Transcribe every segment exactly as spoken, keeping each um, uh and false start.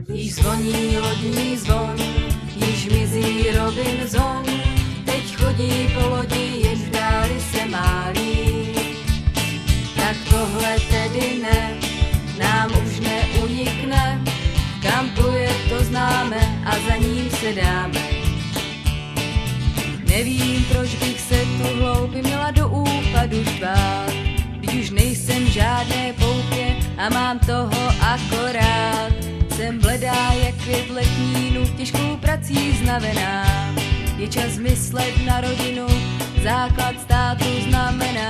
Již zvoní lodní zvon, již mizí Robinson, teď chodí po lodi, jen v dáli se málí. Tak tohle tedy ne, nám už neunikne, kam pluje, to známe a za ním se dáme. Nevím, proč bych se tu hloupě měla do úpadu štvát, když už nejsem žádné poupě a mám toho akorát. Jsem bledá jak květ letnínu, těžkou prací znavená. Je čas myslet na rodinu, základ státu znamená.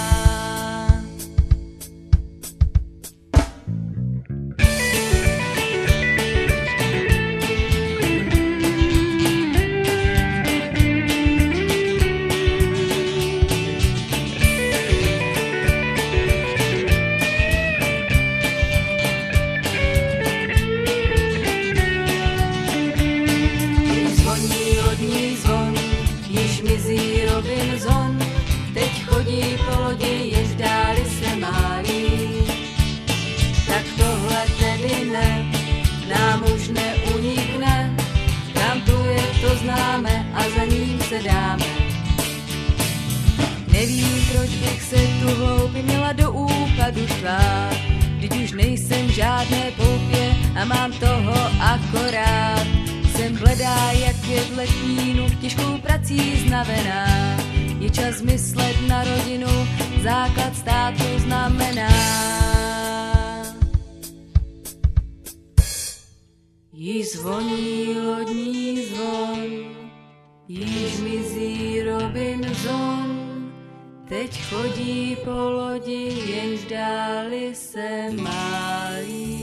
Mizí Robinson, teď chodí po lodi, jež v dáli se málí. Tak tohle tedy ne, nám už neunikne, kam pluje, to známe a za ním se dáme. Nevím, proč bych se tu hloupě měla do úpadu štvát, vždyť už nejsem žádné poupě a mám toho akorát. Jsem bledá jak květ letnínu, těžkou prací znavená. Je čas myslet na rodinu, základ státu znamená. Již zvoní lodní zvon, již mizí Robinson, teď chodí po lodi, jenž dáli se málí.